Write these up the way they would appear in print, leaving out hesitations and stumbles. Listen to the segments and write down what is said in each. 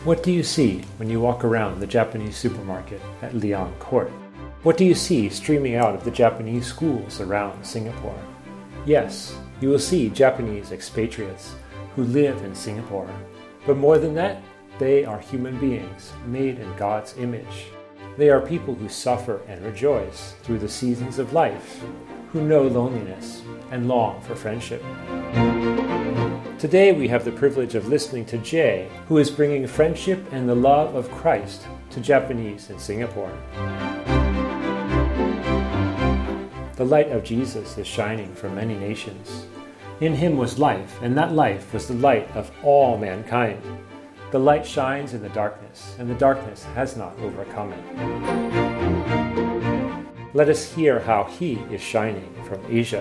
What do you see when you walk around the Japanese supermarket at Liang Court? What do you see streaming out of the Japanese schools around Singapore? Yes, you will see Japanese expatriates who live in Singapore. But more than that, they are human beings made in God's image. They are people who suffer and rejoice through the seasons of life, who know loneliness and long for friendship. Today we have the privilege of listening to Jay, who is bringing friendship and the love of Christ to Japanese in Singapore. The light of Jesus is shining for many nations. In him was life, and that life was the light of all mankind. The light shines in the darkness, and the darkness has not overcome it. Let us hear how he is shining from Asia.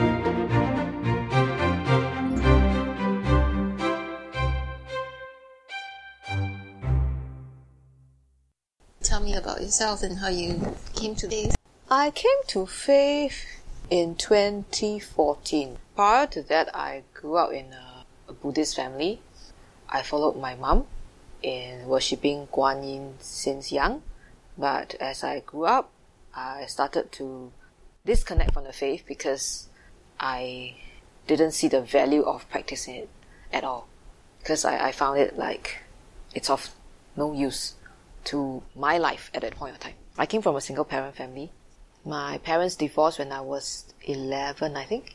Tell me about yourself and how you came to faith. I came to faith in 2014. Prior to that, I grew up in a Buddhist family. I followed my mom in worshipping Guan Yin since young. But as I grew up, I started to disconnect from the faith because I didn't see the value of practicing it at all. Because I found it like it's of no use to my life at that point of time. I came from a single parent family. My parents divorced when I was 11, I think.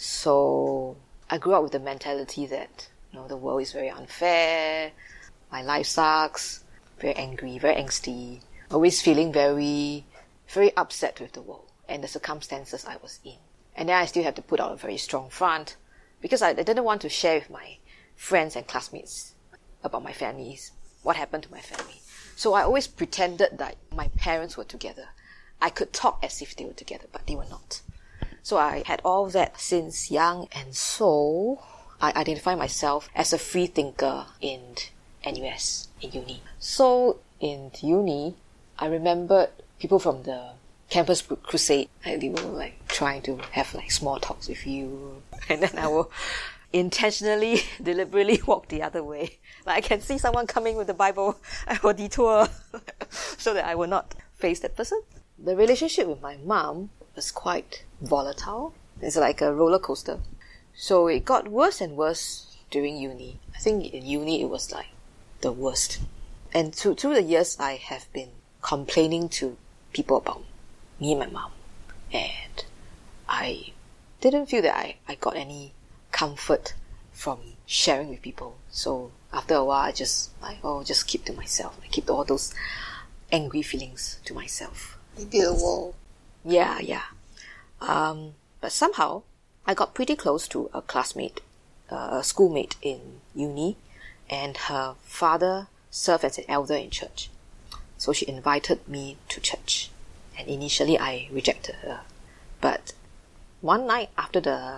So I grew up with the mentality that, the world is very unfair, my life sucks, very angry, very angsty, always feeling very, very upset with the world and the circumstances I was in. And then I still had to put out a very strong front because I didn't want to share with my friends and classmates about my families, what happened to my family. So I always pretended that my parents were together. I could talk as if they were together, but they were not. So I had all that since young, and so I identify myself as a free thinker in NUS, in uni. So in uni, I remembered people from the campus crusade. They were trying to have small talks with you, and then I will intentionally, deliberately walk the other way. I can see someone coming with the Bible, I will detour so that I will not face that person. The relationship with my mom was quite volatile. It's like a roller coaster. So it got worse and worse during uni. I think in uni it was the worst. And through the years I have been complaining to people about me and my mom. And I didn't feel that I got any comfort from sharing with people. So after a while I just just keep to myself. I keep all those angry feelings to myself. You build a wall. Yeah. But somehow I got pretty close to a classmate, a schoolmate in uni, and her father served as an elder in church. So she invited me to church, and initially I rejected her. But one night after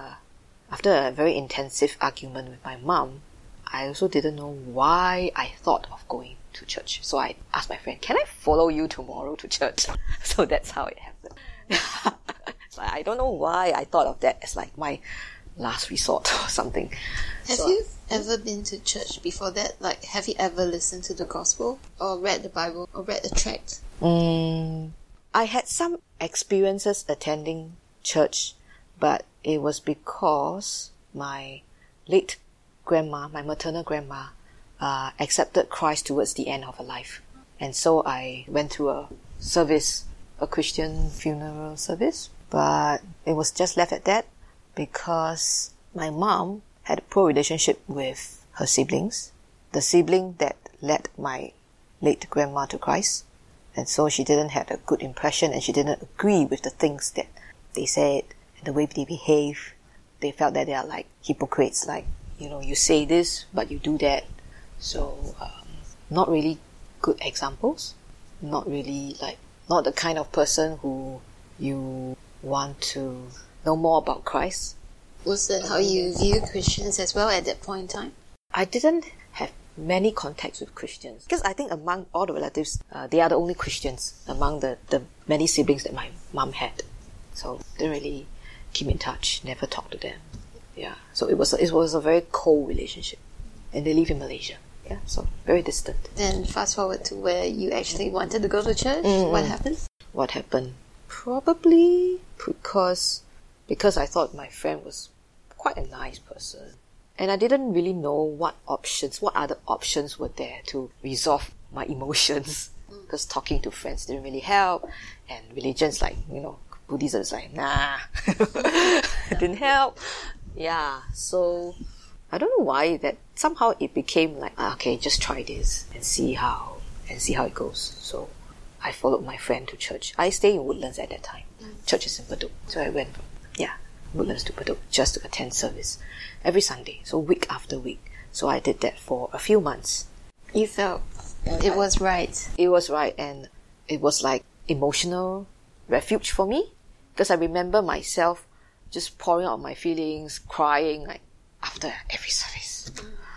a very intensive argument with my mom, I also didn't know why I thought of going to church. So I asked my friend, can I follow you tomorrow to church? So that's how it happened. I don't know why I thought of that as my last resort or something. Have you ever been to church before that? Have you ever listened to the gospel or read the Bible or read a tract? I had some experiences attending church, but it was because my late grandma, my maternal grandma, accepted Christ towards the end of her life. And so I went through a Christian funeral service, but it was just left at that because my mom had a poor relationship with her siblings, the sibling that led my late grandma to Christ. And so she didn't have a good impression and she didn't agree with the things that they said and the way they behave. They felt that they are hypocrites, you say this, but you do that. So, not really good examples. Not really not the kind of person who you want to know more about Christ. Was that how you view Christians as well at that point in time? I didn't have many contacts with Christians because I think among all the relatives, they are the only Christians among the many siblings that my mom had. So didn't really keep in touch, never talked to them. Yeah, so it was a very cold relationship, and they live in Malaysia. Yeah, so very distant. Then fast forward to where you actually wanted to go to church. What happened? What happened? Probably because I thought my friend was quite a nice person. And I didn't really know what other options were there to resolve my emotions. Because talking to friends didn't really help. And religion's like, Buddhism is like, nah. It didn't help. Yeah, so I don't know why that somehow it became like, okay, just try this and see how it goes. So I followed my friend to church. I stay in Woodlands at that time. Church is in Bedok. So I went from, Woodlands to Bedok just to attend service every Sunday. So week after week. So I did that for a few months. You felt it was right. It was right, and it was like emotional refuge for me. Because I remember myself just pouring out my feelings, crying like after every service.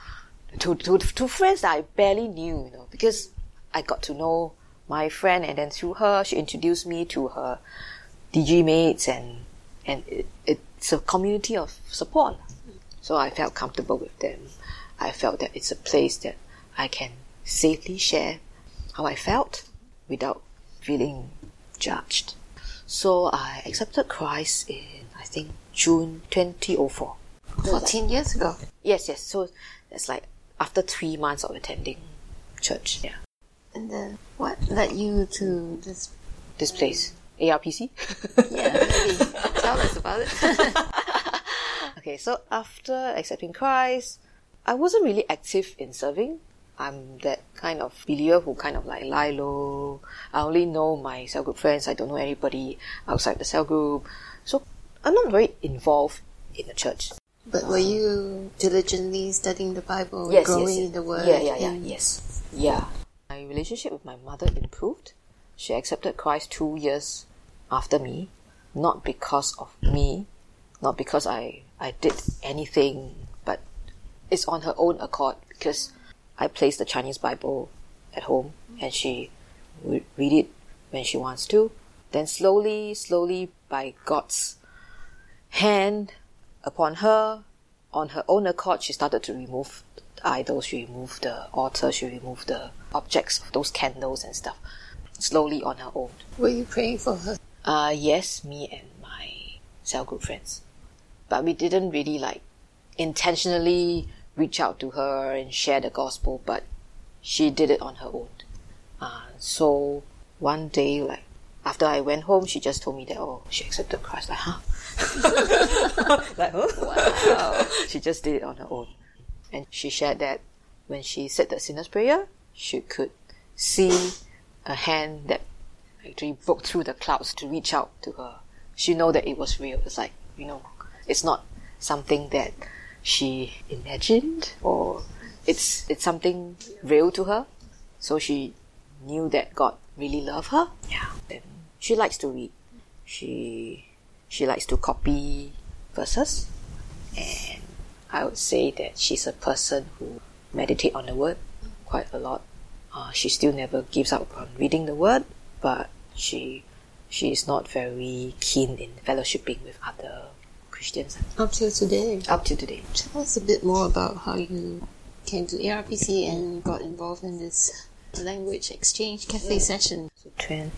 To friends that I barely knew, because I got to know my friend, and then through her, she introduced me to her DG mates, and it's a community of support. So I felt comfortable with them. I felt that it's a place that I can safely share how I felt without feeling judged. So I accepted Christ in, I think, June 2004. 14 years ago. Yes. So that's like after 3 months of attending church. Yeah. And then what led you to this place? ARPC? Yeah, maybe tell us about it. Okay, so after accepting Christ, I wasn't really active in serving. I'm that kind of believer who kind of like lie low. I only know my cell group friends. I don't know anybody outside the cell group. So I'm not very involved in the church. But were you diligently studying the Bible, yes, growing in the Word? Yes. Yeah. My relationship with my mother improved. She accepted Christ 2 years after me, not because of me, not because I did anything, but it's on her own accord, because I place the Chinese Bible at home and she would read it when she wants to. Then slowly, by God's hand upon her, on her own accord, she started to remove the idols, she removed the altar, she removed the objects of those candles and stuff, slowly on her own. Were you praying for her? Yes, me and my cell group friends. But we didn't really intentionally reach out to her and share the gospel, but she did it on her own. So one day, after I went home, she just told me that, she accepted Christ. Like, huh? Wow. She just did it on her own. And she shared that when she said the sinner's prayer, she could see a hand that actually broke through the clouds to reach out to her. She know that it was real. It's like, it's not something that she imagined, or it's something real to her. So she knew that God really loved her. Yeah. And she likes to read. She likes to copy verses, and I would say that she's a person who meditates on the Word quite a lot. She still never gives up on reading the Word, but she is not very keen in fellowshipping with other Christians. Up till today. Tell us a bit more about how you came to ARPC and got involved in this language exchange cafe session. So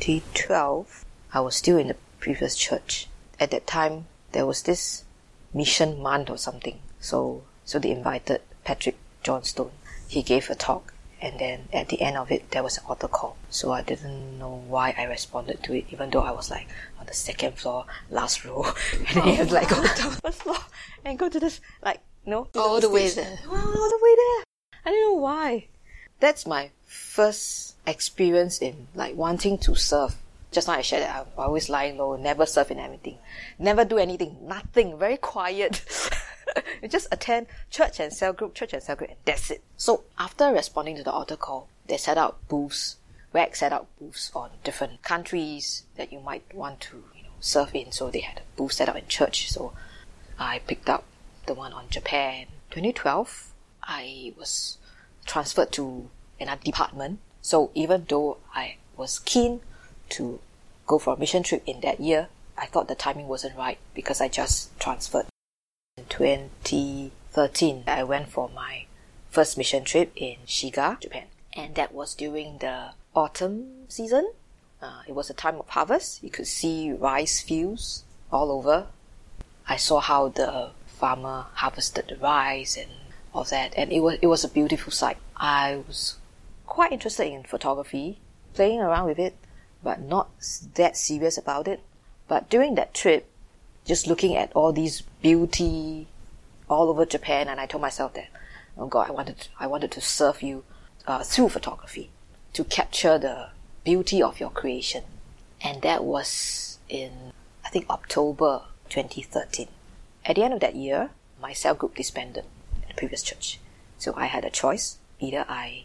2012, I was still in the previous church. At that time, there was this mission month or something. So they invited Patrick Johnstone. He gave a talk, and then at the end of it, there was an altar call. So I didn't know why I responded to it, even though I was on the second floor, last row, and then you have to go down the first floor and go to this, all the way there. All the way there. I don't know why. That's my first experience in wanting to serve. Just now I shared that I'm always lying low, never serve in anything, never do anything, nothing, very quiet. You just attend church and cell group, and that's it. So after responding to the altar call, they set out booths. WAC set out booths on different countries that you might want to serve in. So they had a booth set up in church. So I picked up the one on Japan. 2012, I was transferred to another department. So even though I was keen to go for a mission trip in that year, I thought the timing wasn't right because I just transferred. In 2013, I went for my first mission trip in Shiga, Japan. And that was during the autumn season. It was a time of harvest. You could see rice fields all over. I saw how the farmer harvested the rice and all that, and it was a beautiful sight. I was quite interested in photography, playing around with it, but not that serious about it. But during that trip, just looking at all these beauty all over Japan, and I told myself that, oh God, I wanted to serve you through photography, to capture the beauty of your creation. And that was in, I think, October 2013. At the end of that year, my cell group disbanded in the previous church. So I had a choice. Either I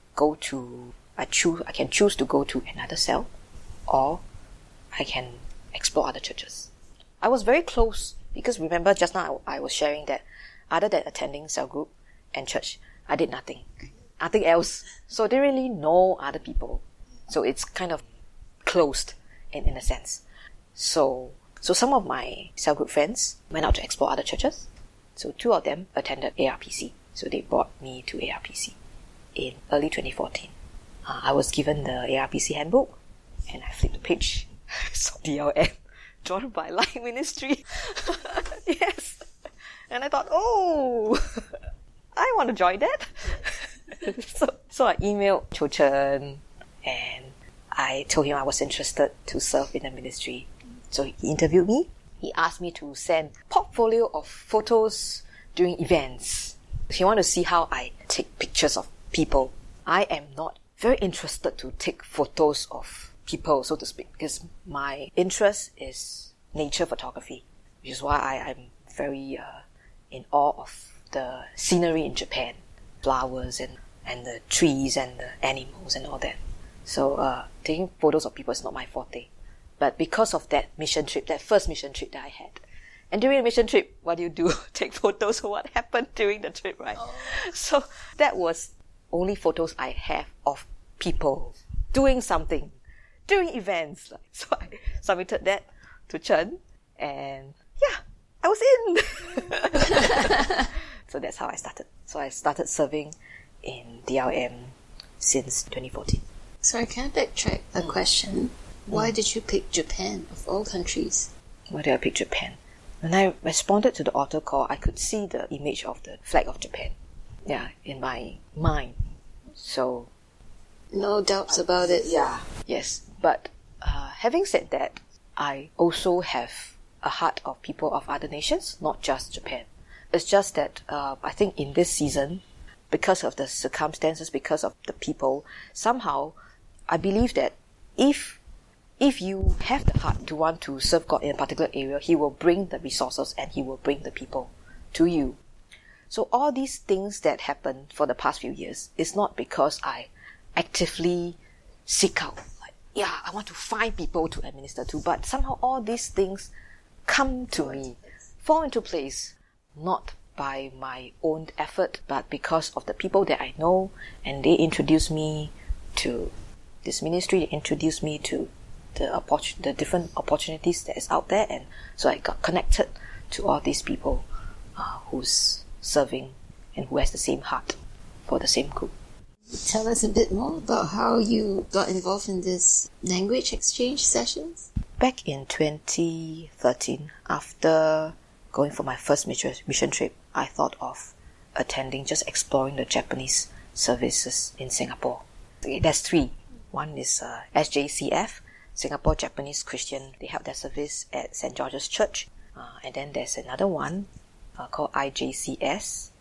can choose to go to another cell, or I can explore other churches. I was very close, because remember just now I was sharing that other than attending cell group and church, I did nothing else. So I didn't really know other people. So it's kind of closed in a sense. So some of my cell group friends went out to explore other churches. So 2 of them attended ARPC. So they brought me to ARPC in early 2014. I was given the ARPC handbook, and I flipped the page. I saw DLM, drawn by Light Ministry. Yes. And I thought, oh, I want to join that. So I emailed Cho Chen, and I told him I was interested to serve in the ministry. So he interviewed me. He asked me to send portfolio of photos during events. He wanted to see how I take pictures of people. I am not very interested to take photos of people, so to speak, because my interest is nature photography, which is why I'm very in awe of the scenery in Japan, flowers and the trees and the animals and all that. So taking photos of people is not my forte. But because of that mission trip, that first mission trip that I had, and during a mission trip, what do? Take photos of what happened during the trip, right? Oh. So that was only photos I have of people doing something, during events. So I submitted that to Chen, and yeah, I was in. So that's how I started. So I started serving in DLM since 2014. Sorry, can I backtrack a question? Why did you pick Japan, of all countries? Why did I pick Japan? When I responded to the altar call, I could see the image of the flag of Japan, in my mind. So, no doubts about it. Yeah. Yes, but having said that, I also have a heart of people of other nations, not just Japan. It's just that I think in this season, because of the circumstances, because of the people, somehow I believe that if you have the heart to want to serve God in a particular area, He will bring the resources and He will bring the people to you. So all these things that happened for the past few years is not because I actively seek out, I want to find people to administer to, but somehow all these things come to me, fall into place, not by my own effort, but because of the people that I know, and they introduced me to this ministry, they introduced me to the different opportunities that is out there, and so I got connected to all these people who's serving and who has the same heart for the same group. Tell us a bit more about how you got involved in this language exchange sessions. Back in 2013, after going for my first mission trip, I thought of attending, just exploring the Japanese services in Singapore. There's 3. One is SJCF, Singapore Japanese Christian. They held their service at St. George's Church. And then there's another one called IJCS,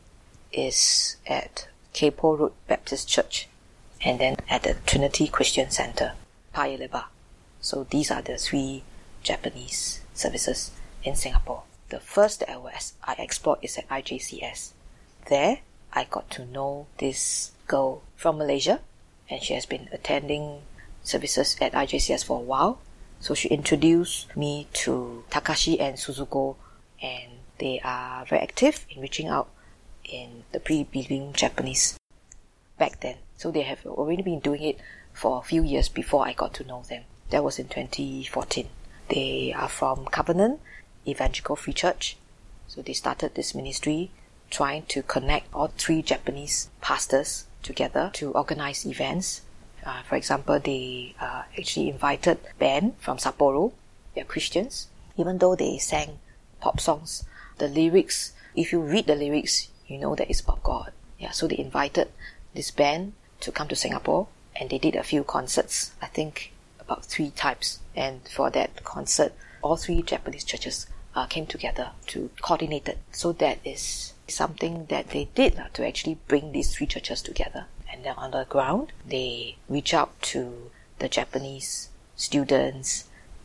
is at Kay-Po Road Baptist Church, and then at the Trinity Christian Center, Paya Lebar. So these are the 3 Japanese services in Singapore. The first that I explored is at IJCS. There, I got to know this girl from Malaysia, and she has been attending services at IJCS for a while. So she introduced me to Takashi and Suzuko, and they are very active in reaching out in the pre-believing Japanese back then. So they have already been doing it for a few years before I got to know them. That was in 2014. They are from Covenant Evangelical Free Church. So they started this ministry trying to connect all 3 Japanese pastors together to organize events. For example, they actually invited band from Sapporo. They're Christians. Even though they sang pop songs, the lyrics, if you read the lyrics, you know that it's about God. Yeah, so they invited this band to come to Singapore, and they did a few concerts, I think about 3 times. And for that concert, all 3 Japanese churches came together to coordinate it. So that is something that they did to actually bring these 3 churches together. And then on the ground, they reach out to the Japanese students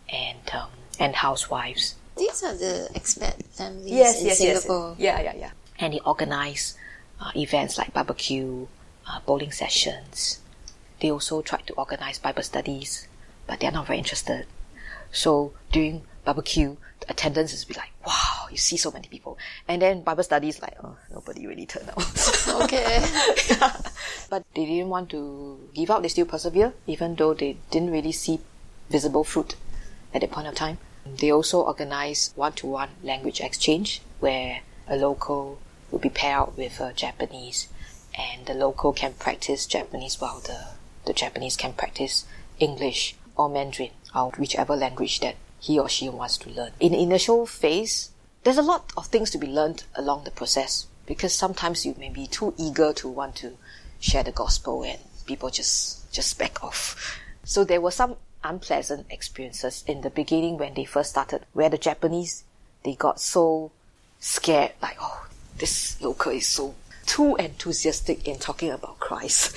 and housewives. These are the expat families in Singapore. Yes. Yeah. And they organize events like barbecue, bowling sessions. They also tried to organize Bible studies, but they're not very interested. So during barbecue, the attendance is like, wow, you see so many people. And then Bible studies, like, oh, nobody really turned out. Okay. Yeah. But they didn't want to give up. They still persevere, even though they didn't really see visible fruit at that point of time. They also organize one-to-one language exchange, where a local will be paired out with a Japanese, and the local can practice Japanese while the Japanese can practice English or Mandarin, or whichever language that he or she wants to learn. In the initial phase, there's a lot of things to be learned along the process, because sometimes you may be too eager to want to share the gospel and people just back off. So there were some unpleasant experiences in the beginning when they first started, where the Japanese, they got so scared, like, oh, this local is so too enthusiastic in talking about Christ.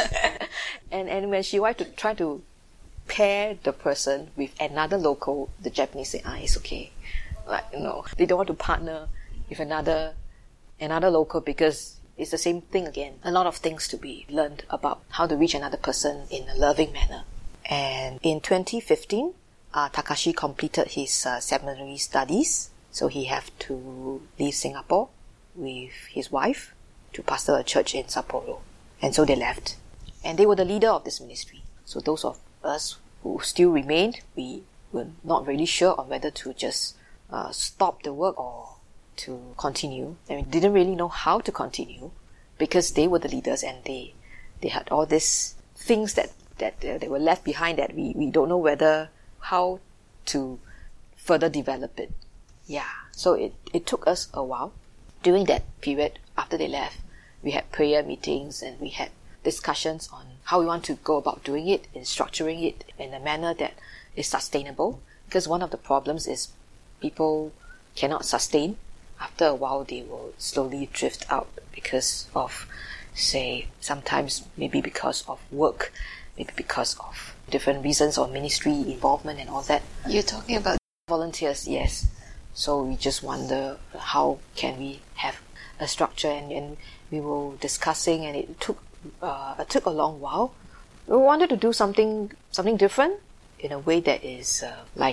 and when she wanted to try to pair the person with another local, the Japanese say, it's okay. Like, they don't want to partner with another local, because it's the same thing again. A lot of things to be learned about how to reach another person in a loving manner. And in 2015, Takashi completed his seminary studies, so he had to leave Singapore with his wife to pastor a church in Sapporo. And so they left. And they were the leader of this ministry. So those of us who still remained, we were not really sure on whether to just stop the work or to continue. And we didn't really know how to continue, because they were the leaders and they had all these things that they were left behind that we don't know how to further develop it. Yeah, so it took us a while. During that period, after they left, we had prayer meetings and we had discussions on how we want to go about doing it and structuring it in a manner that is sustainable. Because one of the problems is people cannot sustain. After a while, they will slowly drift out because of, say, sometimes maybe because of work, maybe because of different reasons or ministry involvement and all that. You're talking about volunteers, yes. So we just wonder how can we have a structure, and we were discussing, and it took a long while. We wanted to do something different in a way that is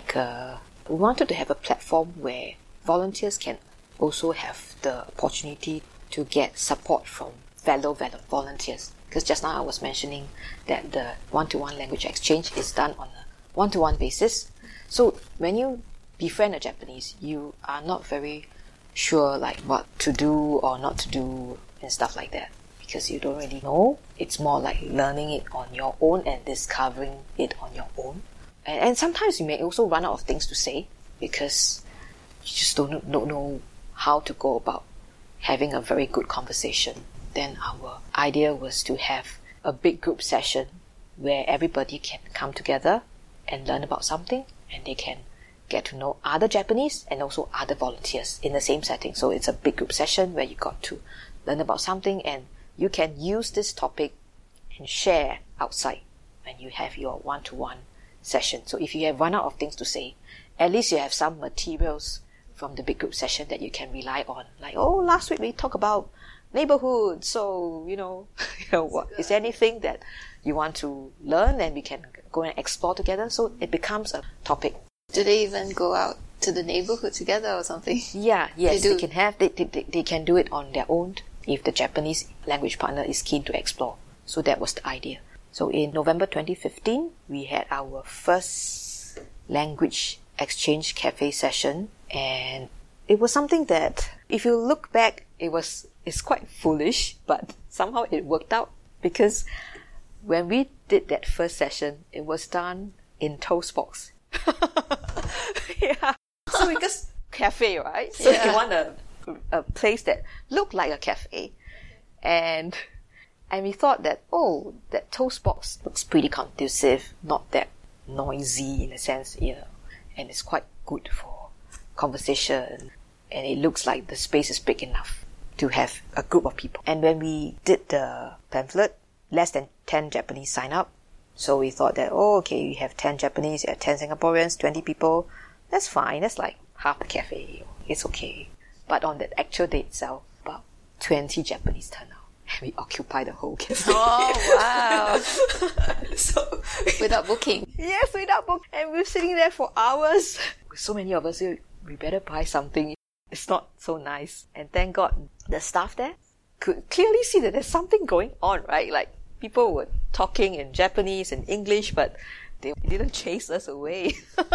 we wanted to have a platform where volunteers can also have the opportunity to get support from fellow volunteers. Because just now I was mentioning that the one-to-one language exchange is done on a one-to-one basis. So when you befriend a Japanese, you are not very sure like what to do or not to do and stuff like that, because you don't really know. It's more like learning it on your own and discovering it on your own. And sometimes you may also run out of things to say because you just don't know how to go about having a very good conversation. Then our idea was to have a big group session where everybody can come together and learn about something, and they can get to know other Japanese and also other volunteers in the same setting. So it's a big group session where you got to learn about something, and you can use this topic and share outside when you have your one-to-one session. So if you have run out of things to say, at least you have some materials from the big group session that you can rely on. Like, last week we talked about neighborhood, so what is there anything that you want to learn, and we can go and explore together. So it becomes a topic. Do they even go out to the neighborhood together or something? Yes, they can do it on their own if the Japanese language partner is keen to explore. So that was the idea. So in November 2015, we had our first language exchange cafe session, and it was something that If you look back, it's quite foolish, but somehow it worked out, because when we did that first session, it was done in Toast Box. Yeah. So because cafe, right? So you want a place that looked like a cafe. And we thought that, that Toast Box looks pretty conducive, not that noisy in a sense, and it's quite good for conversation, and it looks like the space is big enough to have a group of people. And when we did the pamphlet, less than 10 Japanese sign up. So we thought that, we have 10 Japanese, 10 Singaporeans, 20 people. That's fine. That's like half the cafe. It's okay. But on the actual day itself, about 20 Japanese turned out. And we occupied the whole cafe. Oh, wow. So, Without booking. yes, without book. And we were sitting there for hours. With so many of us, we better buy something. It's not so nice. And thank God, the staff there could clearly see that there's something going on, right? Like, people were talking in Japanese and English, but they didn't chase us away.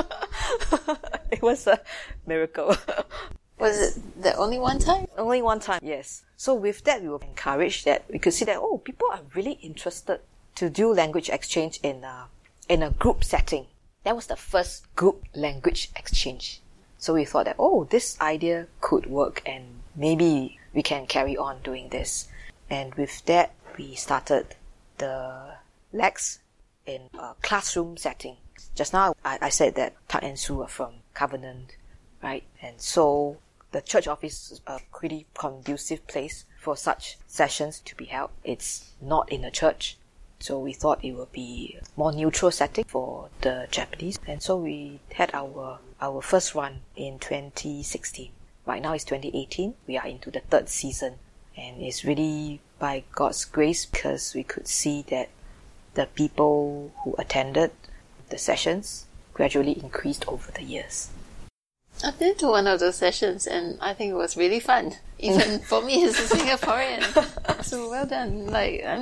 It was a miracle. Was it the only one time? Only one time, yes. So with that, we were encouraged that we could see that, people are really interested to do language exchange in a group setting. That was the first group language exchange. So we thought that, this idea could work, and maybe we can carry on doing this. And with that, we started the Lex in a classroom setting. Just now, I said that Tak and Sue are from Covenant, right? And so the church office is a pretty conducive place for such sessions to be held. It's not in a church, so we thought it would be a more neutral setting for the Japanese. And so we had our first run in 2016. Right now it's 2018. We are into the third season, and it's really by God's grace, because we could see that the people who attended the sessions gradually increased over the years. I've been to one of those sessions, and I think it was really fun. Even for me as a Singaporean. So well done.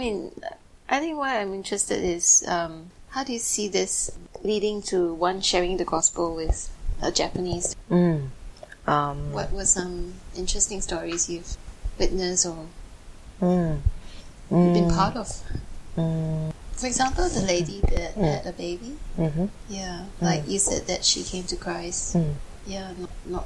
I think what I'm interested is, how do you see this leading to one sharing the gospel with a Japanese? What were some interesting stories you've witnessed or been part of? For example, the lady that had a baby. Yeah, like you said that she came to Christ. Yeah, not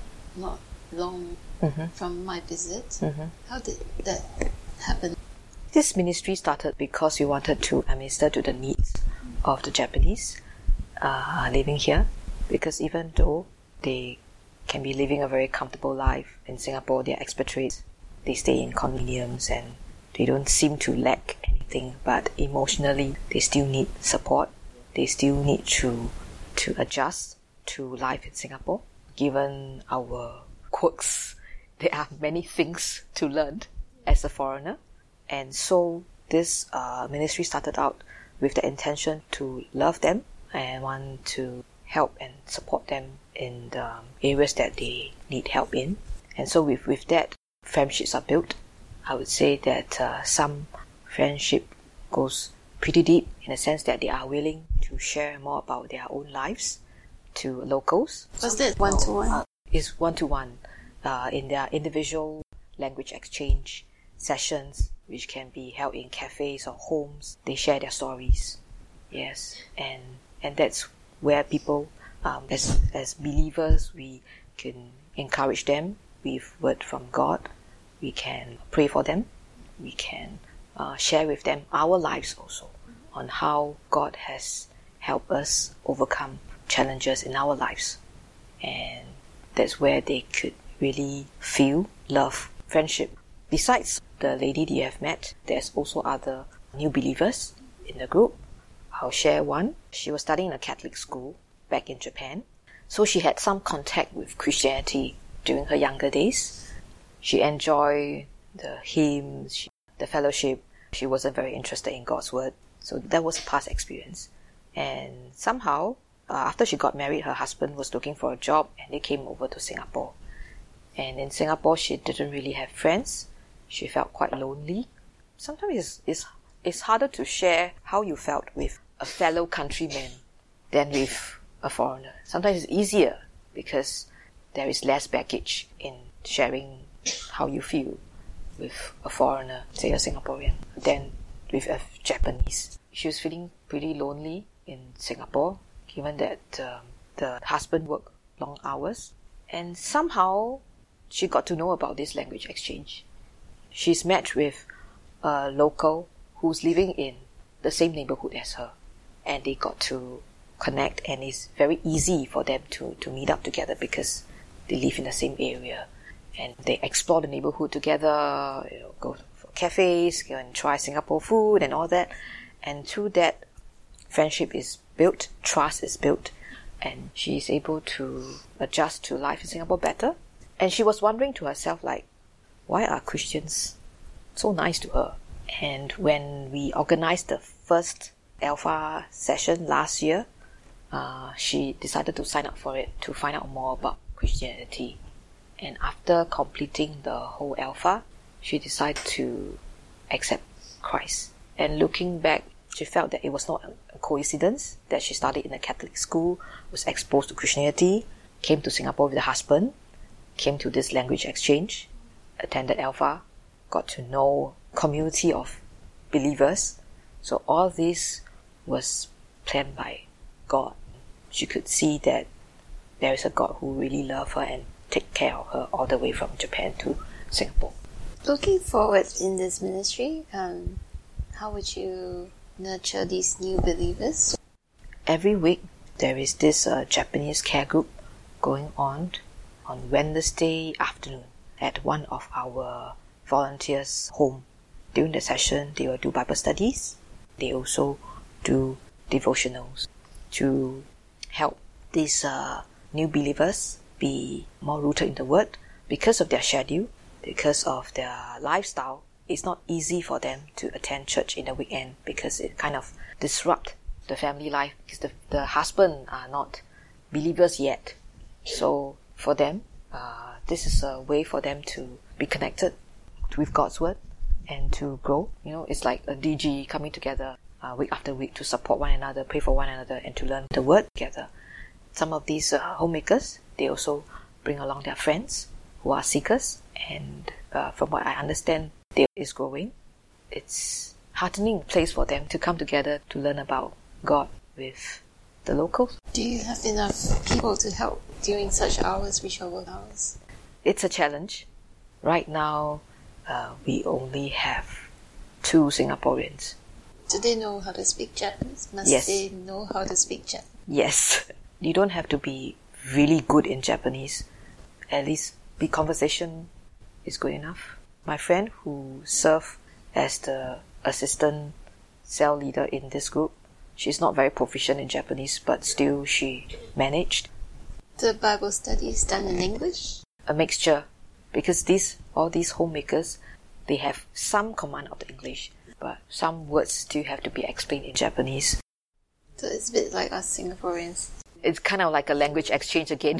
long from my visit. How did that happen? This ministry started because we wanted to minister to the needs of the Japanese living here, because even though they can be living a very comfortable life in Singapore, they are expatriates. They stay in condominiums and they don't seem to lack anything, but emotionally they still need support. They still need to adjust to life in Singapore. Given our quirks, there are many things to learn as a foreigner. And so this ministry started out with the intention to love them and want to help and support them in the areas that they need help in. And so with that, friendships are built. I would say that some friendship goes pretty deep, in the sense that they are willing to share more about their own lives to locals. Was that one-to-one? It's one-to-one in their individual language exchange sessions, which can be held in cafes or homes. They share their stories. Yes, and that's where people, as believers, we can encourage them with word from God. We can pray for them. We can share with them our lives also, on how God has helped us overcome challenges in our lives. And that's where they could really feel love, friendship. Besides the lady that you have met, there's also other new believers in the group. I'll share one. She was studying in a Catholic school back in Japan, so she had some contact with Christianity during her younger days. She enjoyed the hymns, the fellowship. She wasn't very interested in God's word, so that was a past experience. And somehow, after she got married, her husband was looking for a job, and they came over to Singapore. And in Singapore, she didn't really have friends. She felt quite lonely. Sometimes it's harder to share how you felt with a fellow countryman than with a foreigner. Sometimes it's easier because there is less baggage in sharing how you feel with a foreigner, say a Singaporean, than with a Japanese. She was feeling pretty lonely in Singapore, given that the husband worked long hours. And somehow she got to know about this language exchange. She's met with a local who's living in the same neighborhood as her. And they got to connect, and it's very easy for them to meet up together because they live in the same area. And they explore the neighborhood together, go for cafes, go and try Singapore food and all that. And through that, friendship is built, trust is built, and she is able to adjust to life in Singapore better. And she was wondering to herself, like, why are Christians so nice to her? And when we organized the first Alpha session last year, she decided to sign up for it to find out more about Christianity. And after completing the whole Alpha, she decided to accept Christ. And looking back, she felt that it was not a coincidence that she studied in a Catholic school, was exposed to Christianity, came to Singapore with a husband, came to this language exchange, attended Alpha, got to know community of believers. So all this was planned by God. She could see that there is a God who really loves her and take care of her all the way from Japan to Singapore. Looking forward in this ministry, how would you nurture these new believers? Every week there is this Japanese care group going on Wednesday afternoon at one of our volunteers' home. During the session, they will do Bible studies. They also do devotionals to help these new believers be more rooted in the Word. Because of their schedule, because of their lifestyle, it's not easy for them to attend church in the weekend because it kind of disrupts the family life because the husband are not believers yet. So for them, this is a way for them to be connected with God's Word and to grow. It's like a DG coming together week after week to support one another, pray for one another, and to learn the Word together. Some of these homemakers, they also bring along their friends who are seekers, and from what I understand, they is growing. It's heartening place for them to come together to learn about God with the locals. Do you have enough people to help during such hours, which are work hours? It's a challenge. Right now, we only have 2 Singaporeans. Do they know how to speak Japanese? Must Yes. they know how to speak Japanese? Yes. You don't have to be really good in Japanese. At least the conversation is good enough. My friend who served as the assistant cell leader in this group, she's not very proficient in Japanese, but still she managed. The Bible study is done in English? A mixture, because all these homemakers, they have some command of the English, but some words still have to be explained in Japanese. So it's a bit like us Singaporeans. It's kind of like a language exchange again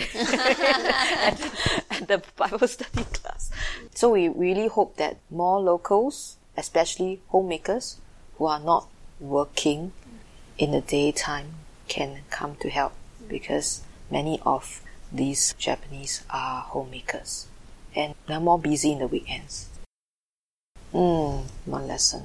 at the Bible study class. So we really hope that more locals, especially homemakers who are not working in the daytime, can come to help, because many of these Japanese are homemakers and they're more busy in the weekends. One lesson.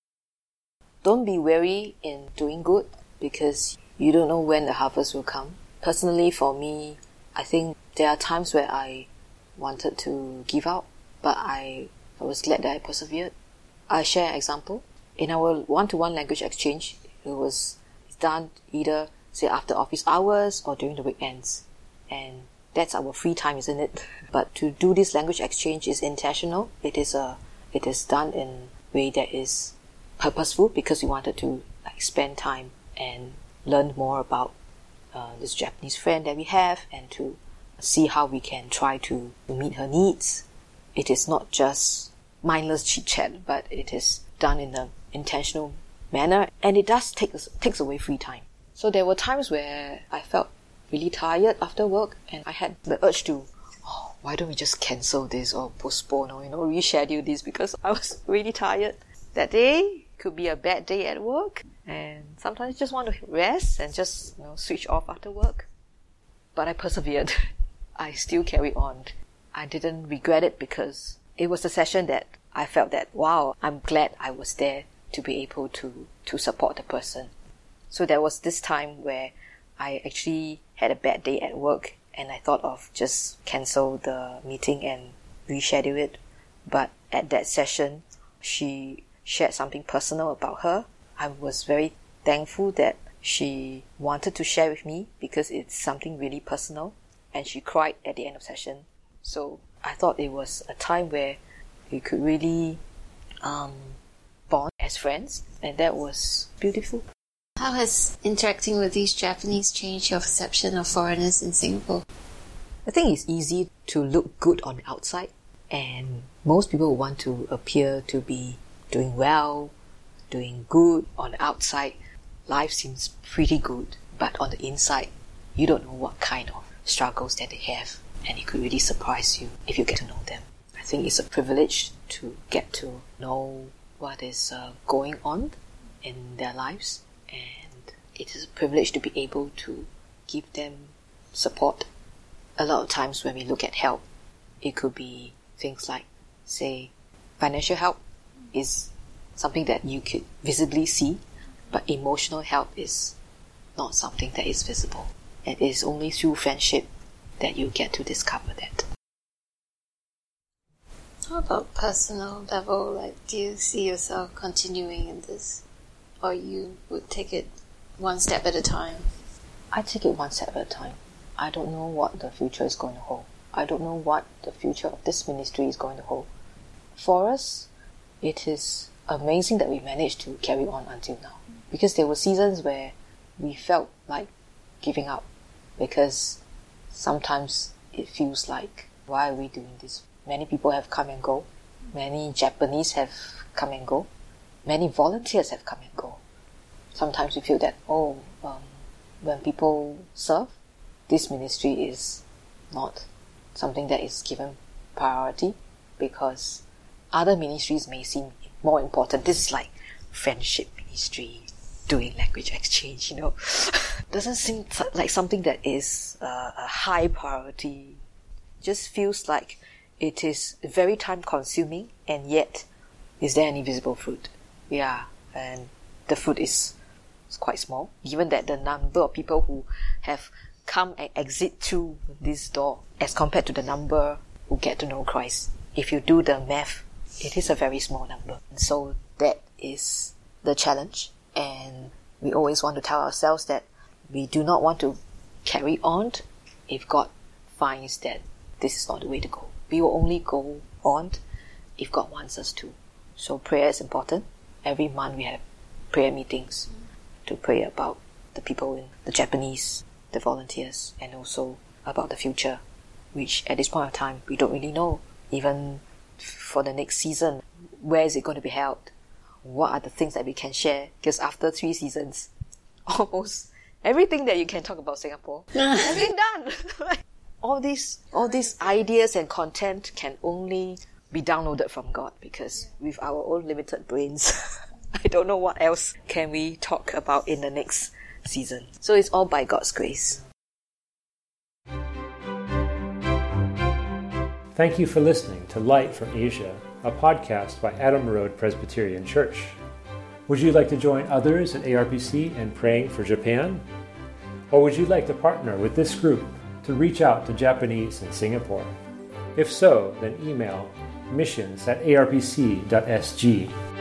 Don't be weary in doing good, because you don't know when the harvest will come. Personally, for me, I think there are times where I wanted to give up, but I was glad that I persevered. I share an example. In our one-to-one language exchange, it was done either, say, after office hours or during the weekends. And that's our free time, isn't it? But to do this language exchange is intentional. It is done in a way that is purposeful, because we wanted to spend time and learn more about this Japanese friend that we have, and to see how we can try to meet her needs. It is not just mindless chit-chat, but it is done in an intentional manner, and it does takes away free time. So there were times where I felt really tired after work, and I had the urge to, why don't we just cancel this or postpone or reschedule this, because I was really tired. That day could be a bad day at work, and sometimes you just want to rest and just switch off after work. But I persevered. I still carry on. I didn't regret it because it was a session that I felt that, wow, I'm glad I was there to be able to support the person. So there was this time where I actually had a bad day at work and I thought of just cancel the meeting and reschedule it. But at that session, she shared something personal about her. I was very thankful that she wanted to share with me because it's something really personal, and she cried at the end of session. So I thought it was a time where we could really bond as friends, and that was beautiful. How has interacting with these Japanese changed your perception of foreigners in Singapore? I think it's easy to look good on the outside, and most people want to appear to be doing well, doing good on the outside. Life seems pretty good, but on the inside, you don't know what kind of struggles that they have, and it could really surprise you if you get to know them. I think it's a privilege to get to know what is going on in their lives, and it is a privilege to be able to give them support. A lot of times when we look at help, it could be things like, say, financial help is something that you could visibly see, but emotional help is not something that is visible. It is only through friendship that you get to discover that. How about personal level? Like, do you see yourself continuing in this? Or you would take it one step at a time? I take it one step at a time. I don't know what the future is going to hold. I don't know what the future of this ministry is going to hold. For us, it is amazing that we managed to carry on until now. Because there were seasons where we felt like giving up. Because sometimes it feels like, why are we doing this? Many people have come and go. Many Japanese have come and go. Many volunteers have come and go. Sometimes we feel that, when people serve, this ministry is not something that is given priority because other ministries may seem more important. This is like friendship ministry, doing language exchange, Doesn't seem like something that is a high priority. Just feels like it is very time consuming, and yet is there any visible fruit? Yeah, and the fruit is quite small, given that the number of people who have come and exit through this door as compared to the number who get to know Christ. If you do the math, it is a very small number. So that is the challenge, and we always want to tell ourselves that we do not want to carry on if God finds that this is not the way to go. We will only go on if God wants us to. So prayer is important. Every month we have prayer meetings to pray about the people in the Japanese, the volunteers, and also about the future, which at this point of time we don't really know. Even for the next season, where is it going to be held? What are the things that we can share? Because after 3 seasons, almost everything that you can talk about Singapore has been done. All these ideas and content can only be downloaded from God, because with our own limited brains, I don't know what else can we talk about in the next season. So it's all by God's grace. Thank you for listening to Light from Asia, a podcast by Adam Road Presbyterian Church. Would you like to join others at ARPC in praying for Japan? Or would you like to partner with this group to reach out to Japanese in Singapore? If so, then email missions@arpc.sg